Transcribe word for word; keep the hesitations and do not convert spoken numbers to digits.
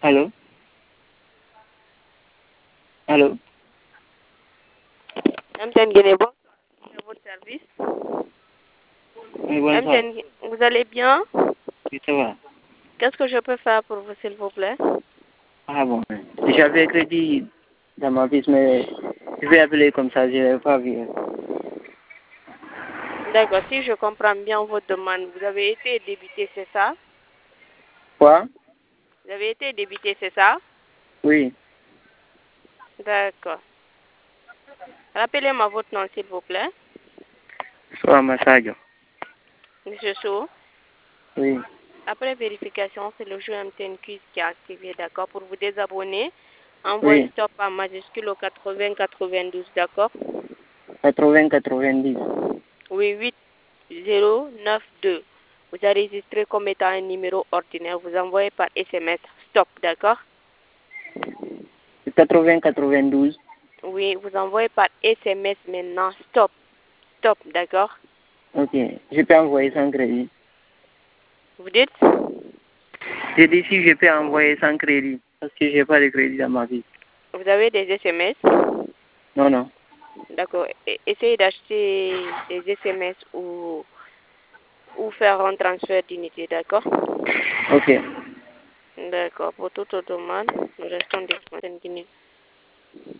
Allô? Allô? M T N Guinée, bonsoir. À votre service. Oui, bonsoir. M T N, vous allez bien? Oui, ça va. Qu'est-ce que je peux faire pour vous, s'il vous plaît? Ah bon. J'avais crédit dans ma vie, mais je vais appeler comme ça, je n'avais pas vu. D'accord, si je comprends bien votre demande, vous avez été débité, c'est ça? Quoi? Vous avez été débité, c'est ça? Oui. D'accord. Rappelez-moi votre nom, s'il vous plaît. Soit Massadio. Monsieur Sou. Oui. Après vérification, c'est le jeu M T N Quiz qui est activé, d'accord? Pour vous désabonner, envoyez Oui. stop en majuscule au quatre-vingts quatre-vingt-douze, d'accord? quatre-vingts quatre-vingt-dix. Oui, huit zéro neuf deux. Vous enregistrez comme étant un numéro ordinaire. Vous envoyez par S M S stop, d'accord? quatre-vingts quatre-vingt-douze. Oui, vous envoyez par S M S maintenant stop, stop, d'accord? Ok. Je peux envoyer sans crédit. Vous dites? J'ai dit si je peux envoyer sans crédit. Parce que je n'ai pas de crédit dans ma vie. Vous avez des S M S? Non, non. D'accord. E- Essayez d'acheter des S M S ou, ou faire un transfert d'unité, d'accord? Ok. D'accord. Pour toute demande, nous restons disponibles.